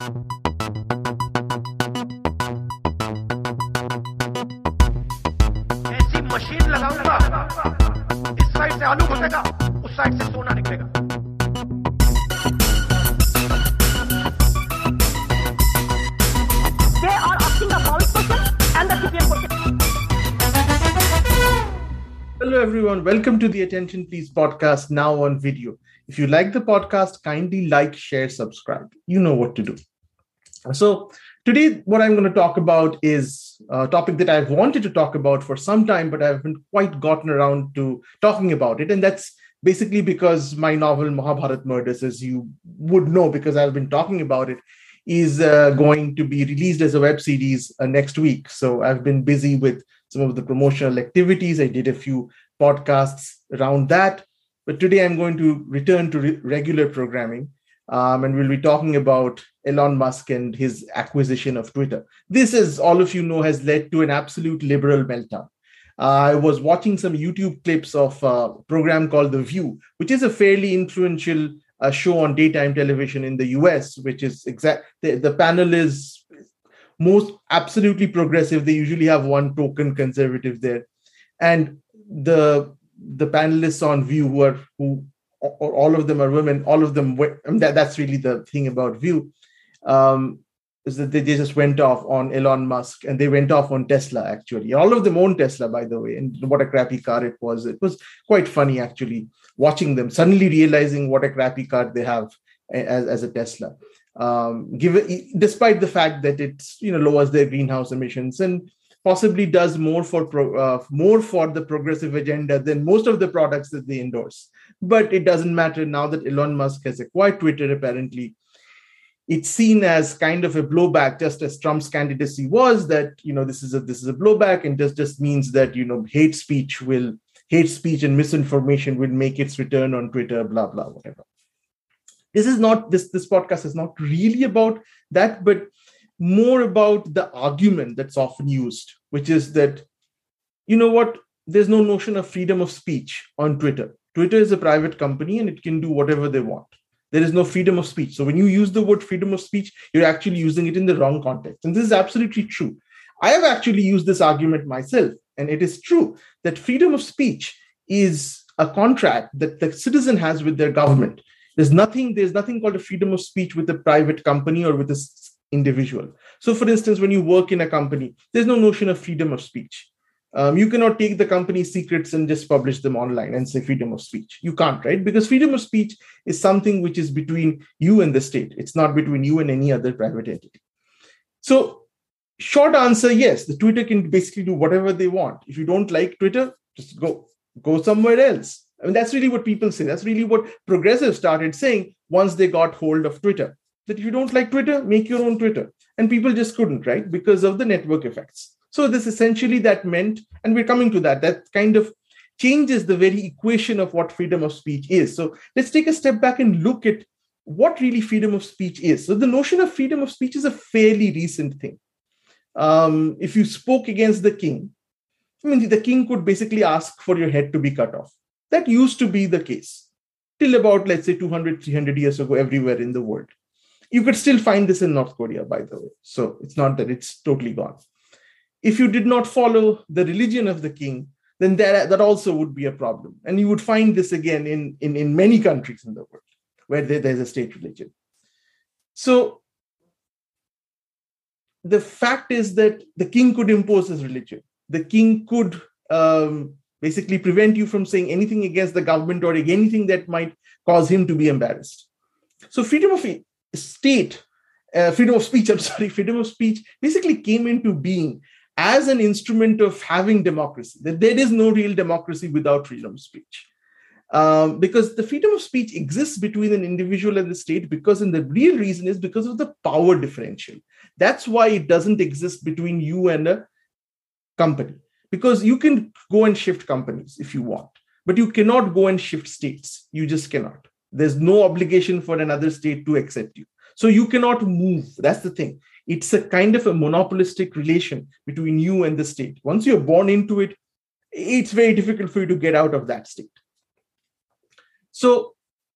ऐसी मशीन लगाऊंगा, इस साइड से आलू घुसेगा, उस साइड से सोना निकलेगा। They are asking a solid question and the CPM question. Hello, everyone. Welcome to the Attention Please podcast, now on video. If you like the podcast, kindly like, share, subscribe. You know what to do. So today, what I'm going to talk about is a topic that I've wanted to talk about for some time, but I haven't quite gotten around to talking about it. And that's basically because my novel, Mahabharat Murders, as you would know, because I've been talking about it, is going to be released as a web series next week. So I've been busy with some of the promotional activities. I did a few podcasts around that. But today I'm going to return to regular programming. And we'll be talking about Elon Musk and his acquisition of Twitter. This, as all of you know, has led to an absolute liberal meltdown. I was watching some YouTube clips of a program called The View, which is a fairly influential show on daytime television in the US, which is the panel is most absolutely progressive. They usually have one token conservative there. And the panelists on View who all of them are women, all of them, that's really the thing about View, is that they just went off on Elon Musk and they went off on Tesla, actually. All of them own Tesla, by the way, and what a crappy car it was. It was quite funny, actually, watching them, suddenly realizing what a crappy car they have as a Tesla. Despite the fact that it lowers their greenhouse emissions and possibly does more for the progressive agenda than most of the products that they endorse. But it doesn't matter now that Elon Musk has acquired Twitter. Apparently, it's seen as kind of a blowback, just as Trump's candidacy was. That this is a blowback, and just means that hate speech and misinformation will make its return on Twitter. Blah blah whatever. This podcast is not really about that, but more about the argument that's often used, which is that, there's no notion of freedom of speech on Twitter. Twitter is a private company and it can do whatever they want. There is no freedom of speech. So when you use the word freedom of speech, you're actually using it in the wrong context. And this is absolutely true. I have actually used this argument myself. And it is true that freedom of speech is a contract that the citizen has with their government. There's nothing called a freedom of speech with a private company or with a individual. So, for instance, when you work in a company, there's no notion of freedom of speech. You cannot take the company's secrets and just publish them online and say freedom of speech. You can't, right? Because freedom of speech is something which is between you and the state. It's not between you and any other private entity. So, short answer, yes, the Twitter can basically do whatever they want. If you don't like Twitter, just go somewhere else. I mean, that's really what people say. That's really what progressives started saying once they got hold of Twitter. That if you don't like Twitter, make your own Twitter. And people just couldn't, right? Because of the network effects. So this essentially that meant, and we're coming to that kind of changes the very equation of what freedom of speech is. So let's take a step back and look at what really freedom of speech is. So the notion of freedom of speech is a fairly recent thing. If you spoke against the king, the king could basically ask for your head to be cut off. That used to be the case till about, let's say, 200, 300 years ago, everywhere in the world. You could still find this in North Korea, by the way. So it's not that it's totally gone. If you did not follow the religion of the king, then that also would be a problem. And you would find this again in many countries in the world where there's a state religion. So the fact is that the king could impose his religion. The king could basically prevent you from saying anything against the government or anything that might cause him to be embarrassed. So freedom of speech basically came into being as an instrument of having democracy. That there is no real democracy without freedom of speech. Because the freedom of speech exists between an individual and the state, and the real reason is because of the power differential. That's why it doesn't exist between you and a company. Because you can go and shift companies if you want, but you cannot go and shift states. You just cannot. There's no obligation for another state to accept you. So you cannot move. That's the thing. It's a kind of a monopolistic relation between you and the state. Once you're born into it, it's very difficult for you to get out of that state. So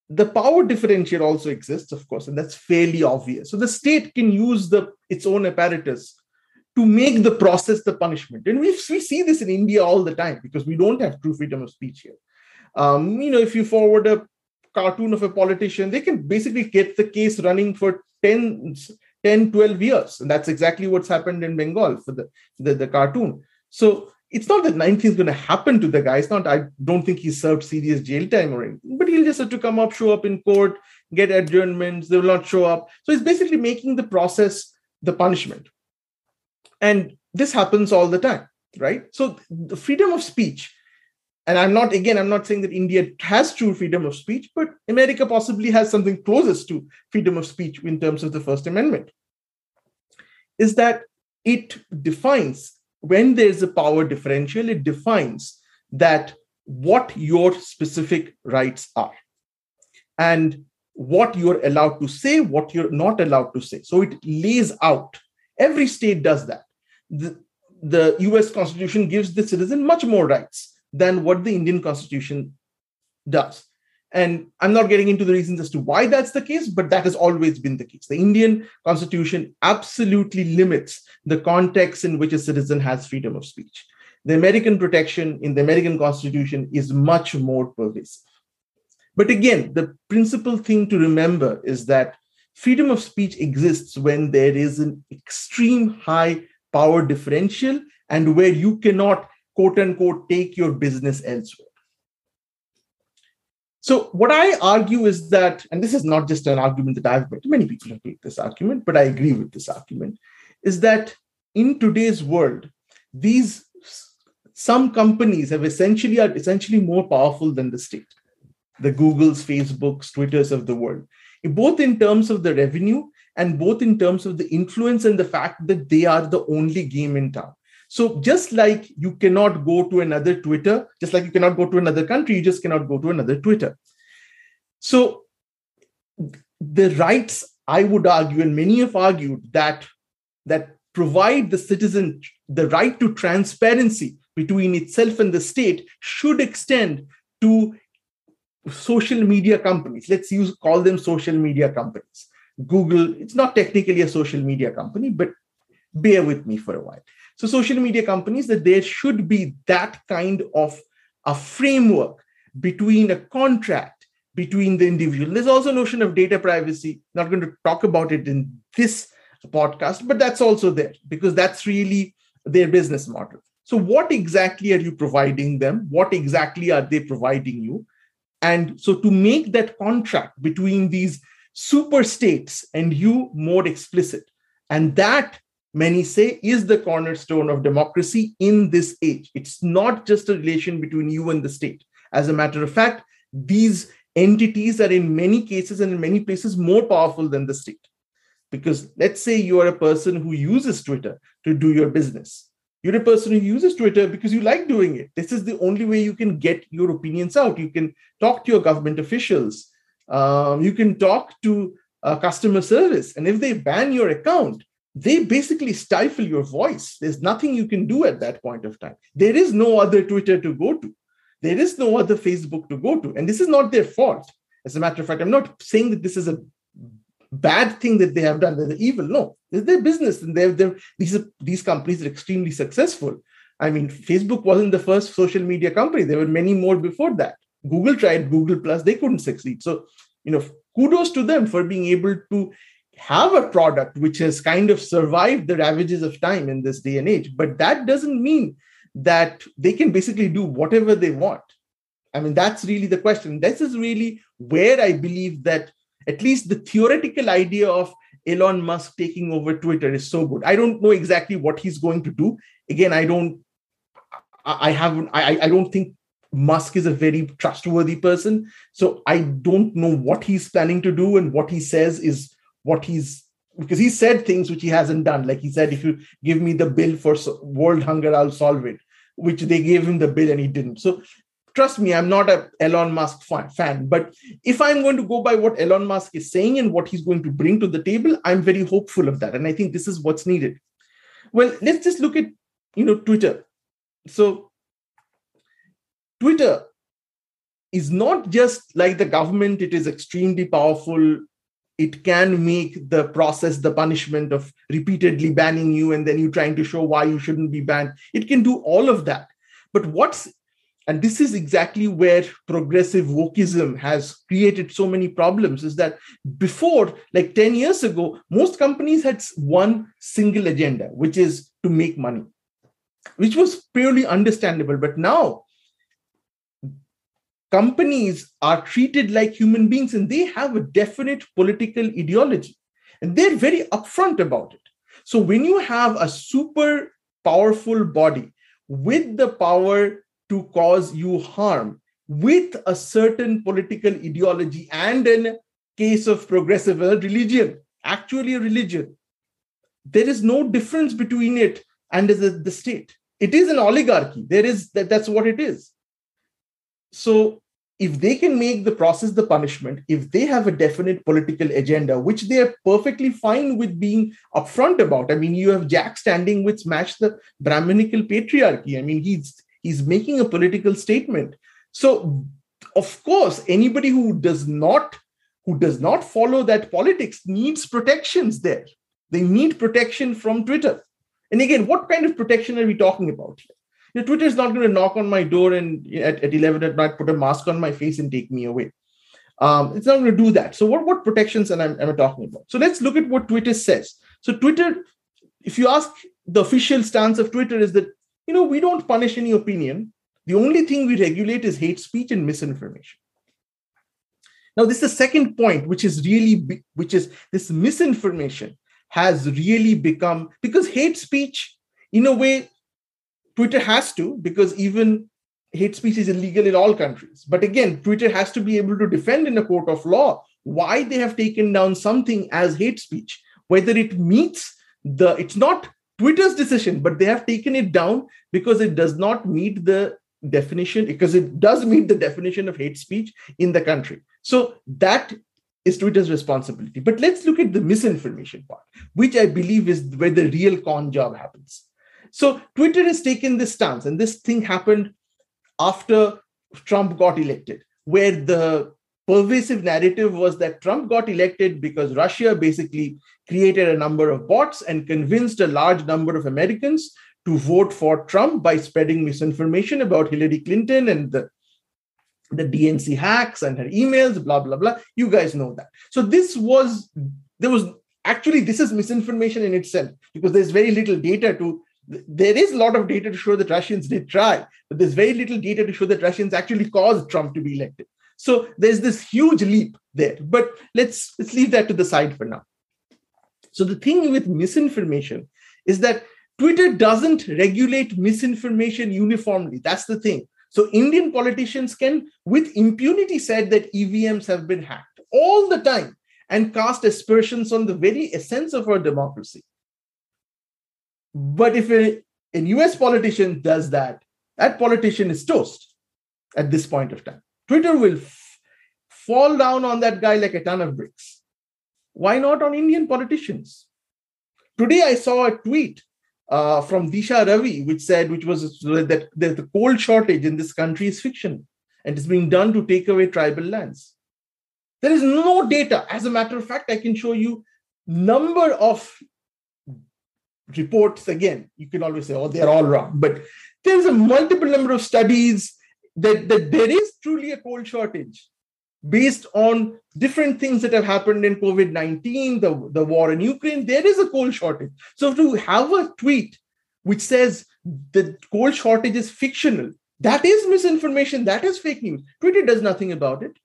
the power differential also exists, of course, and that's fairly obvious. So the state can use its own apparatus to make the process the punishment. And we see this in India all the time because we don't have true freedom of speech here. If you forward a cartoon of a politician, they can basically get the case running for 10, 12 years. And that's exactly what's happened in Bengal for the cartoon. So it's not that nothing's going to happen to the guy. It's not, I don't think he served serious jail time or anything, but he'll just have to show up in court, get adjournments, they will not show up. So it's basically making the process the punishment. And this happens all the time, right? So the freedom of speech, and I'm not saying that India has true freedom of speech, but America possibly has something closest to freedom of speech in terms of the First Amendment, is that it defines, when there's a power differential, it defines that what your specific rights are and what you're allowed to say, what you're not allowed to say. So it lays out. Every state does that. The US Constitution gives the citizen much more rights than what the Indian Constitution does. And I'm not getting into the reasons as to why that's the case, but that has always been the case. The Indian Constitution absolutely limits the context in which a citizen has freedom of speech. The American protection in the American Constitution is much more pervasive. But again, the principal thing to remember is that freedom of speech exists when there is an extreme high power differential and where you cannot, quote unquote, take your business elsewhere. So what I argue is that, and this is not just an argument that I've made, many people have made this argument, but I agree with this argument, is that in today's world, some companies are essentially more powerful than the state. The Googles, Facebooks, Twitters of the world, both in terms of the revenue and both in terms of the influence and the fact that they are the only game in town. So just like you cannot go to another Twitter, just like you cannot go to another country, you just cannot go to another Twitter. So the rights, I would argue, and many have argued, that provide the citizen the right to transparency between itself and the state should extend to social media companies. Let's call them social media companies. Google, it's not technically a social media company, but bear with me for a while. So social media companies, that there should be that kind of a framework between a contract between the individual. There's also a notion of data privacy. Not going to talk about it in this podcast, but that's also there because that's really their business model. So what exactly are you providing them? What exactly are they providing you? And so to make that contract between these super states and you more explicit, and that, many say, is the cornerstone of democracy in this age. It's not just a relation between you and the state. As a matter of fact, these entities are in many cases and in many places more powerful than the state. Because let's say you are a person who uses Twitter to do your business. You're a person who uses Twitter because you like doing it. This is the only way you can get your opinions out. You can talk to your government officials. You can talk to customer service. And if they ban your account, they basically stifle your voice. There's nothing you can do at that point of time. There is no other Twitter to go to. There is no other Facebook to go to. And this is not their fault. As a matter of fact, I'm not saying that this is a bad thing that they have done. They're evil. No, it's their business. And these companies are extremely successful. I mean, Facebook wasn't the first social media company. There were many more before that. Google tried Google Plus. They couldn't succeed. So, kudos to them for being able to have a product which has kind of survived the ravages of time in this day and age. But that doesn't mean that they can basically do whatever they want. I mean, that's really the question. This is really where I believe that at least the theoretical idea of Elon Musk taking over Twitter is so good. I don't know exactly what he's going to do. Again, I don't think Musk is a very trustworthy person. So I don't know what he's planning to do, and what he says is because he said things which he hasn't done. Like he said, if you give me the bill for world hunger, I'll solve it, which they gave him the bill and he didn't. So trust me, I'm not an Elon Musk fan, but if I'm going to go by what Elon Musk is saying and what he's going to bring to the table, I'm very hopeful of that. And I think this is what's needed. Well, let's just look at, Twitter. So Twitter is not just like the government. It is extremely powerful. It can make the process, the punishment of repeatedly banning you and then you trying to show why you shouldn't be banned. It can do all of that. But and this is exactly where progressive wokeism has created so many problems, is that before, like 10 years ago, most companies had one single agenda, which is to make money, which was purely understandable. But now companies are treated like human beings and they have a definite political ideology and they're very upfront about it. So when you have a super powerful body with the power to cause you harm, with a certain political ideology, and in case of progressive religion, actually a religion, there is no difference between it and the state. It is an oligarchy. That's what it is. So if they can make the process the punishment, if they have a definite political agenda, which they are perfectly fine with being upfront about. I mean, you have Jack standing with Smash the Brahminical Patriarchy. I mean, he's making a political statement. So, of course, anybody who does not follow that politics needs protections there. They need protection from Twitter. And again, what kind of protection are we talking about here? Twitter is not going to knock on my door and at 11 at night put a mask on my face and take me away. It's not going to do that. So what protections am I talking about? So let's look at what Twitter says. So Twitter, if you ask, the official stance of Twitter is that, we don't punish any opinion. The only thing we regulate is hate speech and misinformation. Now, this is the second point, which is this misinformation has really become, because hate speech, in a way, Twitter has to, because even hate speech is illegal in all countries. But again, Twitter has to be able to defend in a court of law why they have taken down something as hate speech, whether it meets it's not Twitter's decision, but they have taken it down because it does not meet the definition, because it does meet the definition of hate speech in the country. So that is Twitter's responsibility. But let's look at the misinformation part, which I believe is where the real con job happens. So Twitter has taken this stance, and this thing happened after Trump got elected, where the pervasive narrative was that Trump got elected because Russia basically created a number of bots and convinced a large number of Americans to vote for Trump by spreading misinformation about Hillary Clinton and the DNC hacks and her emails, blah, blah, blah. You guys know that. So this is misinformation in itself, because there's very little data there is a lot of data to show that Russians did try, but there's very little data to show that Russians actually caused Trump to be elected. So there's this huge leap there, but let's leave that to the side for now. So the thing with misinformation is that Twitter doesn't regulate misinformation uniformly. That's the thing. So Indian politicians can, with impunity, said that EVMs have been hacked all the time and cast aspersions on the very essence of our democracy. But if a US politician does that politician is toast at this point of time. Twitter will fall down on that guy like a ton of bricks. Why not on Indian politicians? Today I saw a tweet from Disha Ravi, which was that the coal shortage in this country is fiction and it's being done to take away tribal lands. There is no data. As a matter of fact, I can show you number of reports. Again, you can always say, oh, they're all wrong. But there's a multiple number of studies that there is truly a coal shortage based on different things that have happened in COVID-19, the war in Ukraine. There is a coal shortage. So to have a tweet which says the coal shortage is fictional, that is misinformation, that is fake news. Twitter does nothing about it.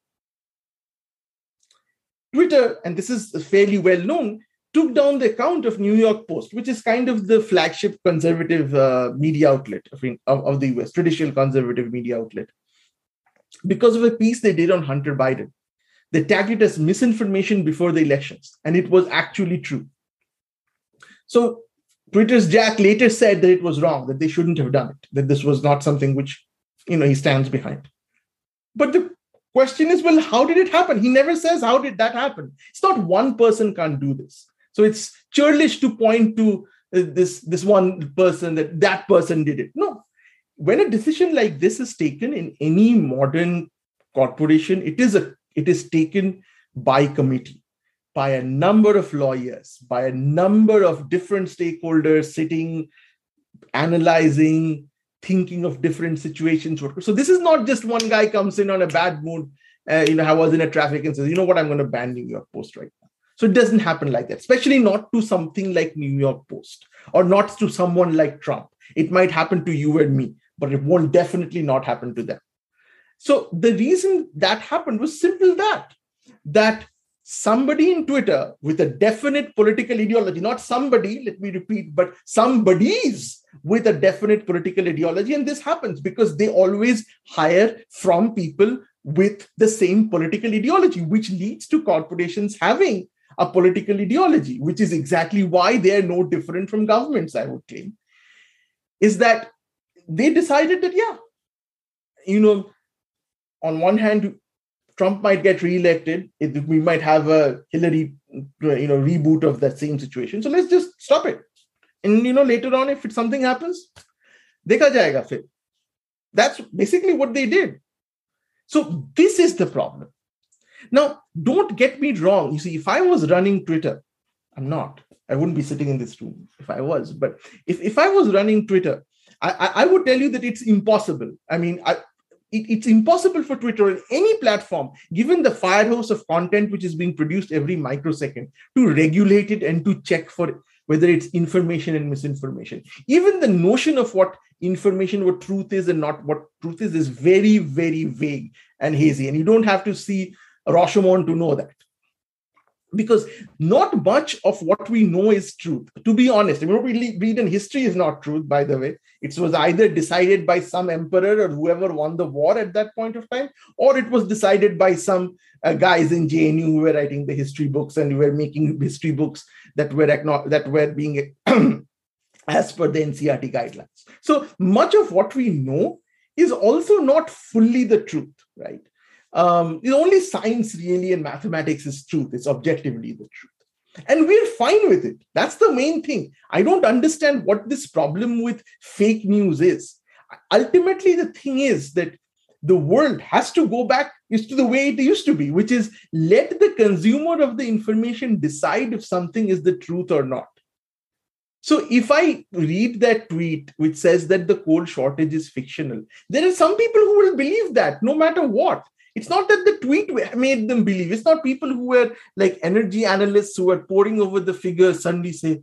Twitter, and this is fairly well known, took down the account of New York Post, which is kind of the flagship conservative media outlet of the US, traditional conservative media outlet, because of a piece they did on Hunter Biden. They tagged it as misinformation before the elections, and it was actually true. So Twitter's Jack later said that it was wrong, that they shouldn't have done it, that this was not something which he stands behind. But the question is, well, how did it happen? He never says, how did that happen? It's not one person can't do this. So it's churlish to point to this one person, that person did it. No. When a decision like this is taken in any modern corporation, it is taken by committee, by a number of lawyers, by a number of different stakeholders sitting, analyzing, thinking of different situations. So this is not just one guy comes in on a bad mood. I was in a traffic and says, you know what, I'm going to ban New York Post right now. So it doesn't happen like that, especially not to something like New York Post or not to someone like Trump. It might happen to you and me, but it won't definitely not happen to them. So the reason that happened was simple that somebody in Twitter with a definite political ideology, not somebody, let me repeat, but somebody's with a definite political ideology. And this happens because they always hire from people with the same political ideology, which leads to corporations having a political ideology, which is exactly why they are no different from governments, I would claim, is that they decided that, on one hand, Trump might get reelected. We might have a Hillary, reboot of that same situation. So let's just stop it. And, later on, if something happens, dekha jayega fir. That's basically what they did. So this is the problem. Now, don't get me wrong. You see, if I was running Twitter, I'm not. I wouldn't be sitting in this room if I was. But if I was running Twitter, I would tell you that it's impossible. I mean, it's impossible for Twitter or any platform, given the firehose of content which is being produced every microsecond, to regulate it and to check for whether it's information and misinformation. Even the notion of what information, what truth is and not what truth is very, very vague and hazy. And you don't have to see Rashomon to know that. Because not much of what we know is truth. To be honest, what we read in history is not truth, by the way. It was either decided by some emperor or whoever won the war at that point of time, or it was decided by some guys in JNU who were writing the history books and were making history books that were being as per the NCERT guidelines. So much of what we know is also not fully the truth, right? The only science really and mathematics is truth. It's objectively the truth. And we're fine with it. That's the main thing. I don't understand what this problem with fake news is. Ultimately, the thing is that the world has to go back to the way it used to be, which is let the consumer of the information decide if something is the truth or not. So if I read that tweet which says that the coal shortage is fictional, there are some people who will believe that no matter what. It's not that the tweet made them believe. It's not people who were like energy analysts who were poring over the figures suddenly say,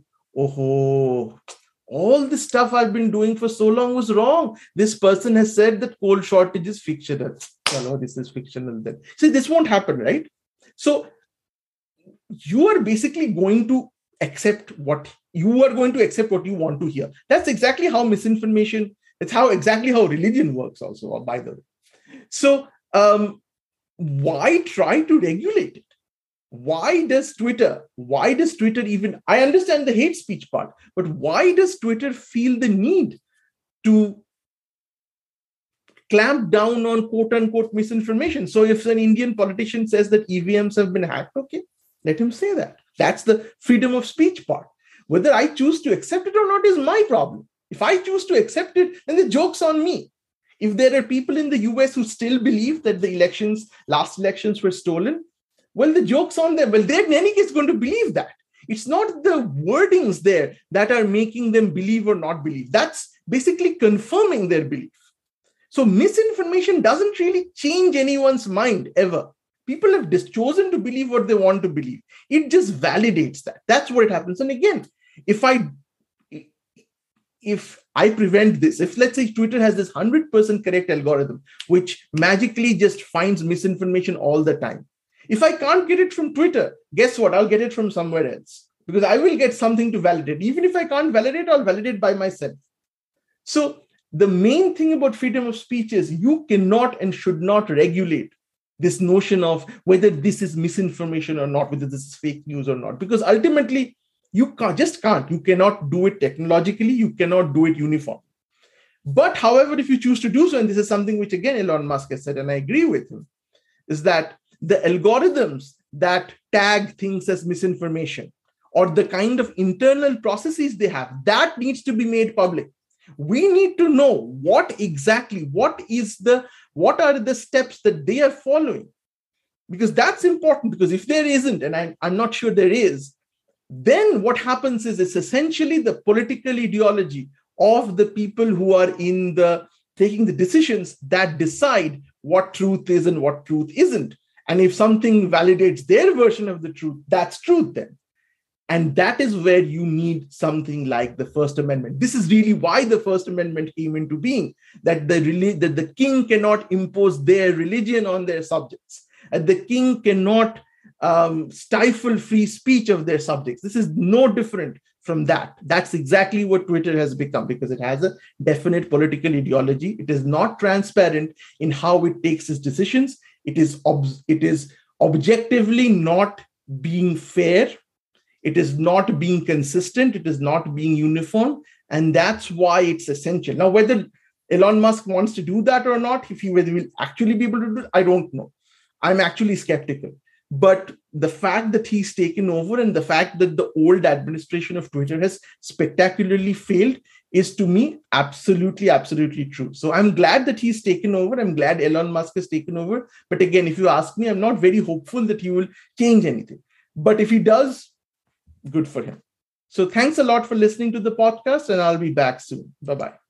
oh, all the stuff I've been doing for so long was wrong. This person has said that coal shortage is fictional. Oh, this is fictional then. See, this won't happen, right? So you are basically going to accept what you want to hear. That's exactly how misinformation, it's exactly how religion works also, by the way. So why try to regulate it? Why does Twitter even, I understand the hate speech part, but why does Twitter feel the need to clamp down on quote unquote misinformation? So if an Indian politician says that EVMs have been hacked, okay, let him say that. That's the freedom of speech part. Whether I choose to accept it or not is my problem. If I choose to accept it, then the joke's on me. If there are people in the US who still believe that the last elections were stolen, well, the joke's on them. Well, they're in any case going to believe that. It's not the wordings there that are making them believe or not believe. That's basically confirming their belief. So misinformation doesn't really change anyone's mind ever. People have just chosen to believe what they want to believe. It just validates that. That's what happens. And again, if I prevent this, if let's say Twitter has this 100% correct algorithm, which magically just finds misinformation all the time. If I can't get it from Twitter, guess what? I'll get it from somewhere else because I will get something to validate. Even if I can't validate, I'll validate by myself. So the main thing about freedom of speech is you cannot and should not regulate this notion of whether this is misinformation or not, whether this is fake news or not, because ultimately you can't. You cannot do it technologically. You cannot do it uniform. But however, if you choose to do so, and this is something which again Elon Musk has said, and I agree with him, is that the algorithms that tag things as misinformation or the kind of internal processes they have, that needs to be made public. We need to know what is the what are the steps that they are following? Because that's important, because if there isn't, and I'm not sure there is, then what happens is it's essentially the political ideology of the people who are taking the decisions that decide what truth is and what truth isn't. And if something validates their version of the truth, that's truth then. And that is where you need something like the First Amendment. This is really why the First Amendment came into being, that the king cannot impose their religion on their subjects, and the king cannot stifle free speech of their subjects. This is no different from that. That's exactly what Twitter has become, because it has a definite political ideology. It is not transparent in how it takes its decisions. It is objectively not being fair. It is not being consistent. It is not being uniform. And that's why it's essential. Now, whether Elon Musk wants to do that or not, whether he will actually be able to do it, I don't know. I'm actually skeptical. But the fact that he's taken over and the fact that the old administration of Twitter has spectacularly failed is, to me, absolutely, absolutely true. So I'm glad that he's taken over. I'm glad Elon Musk has taken over. But again, if you ask me, I'm not very hopeful that he will change anything. But if he does, good for him. So thanks a lot for listening to the podcast, and I'll be back soon. Bye-bye.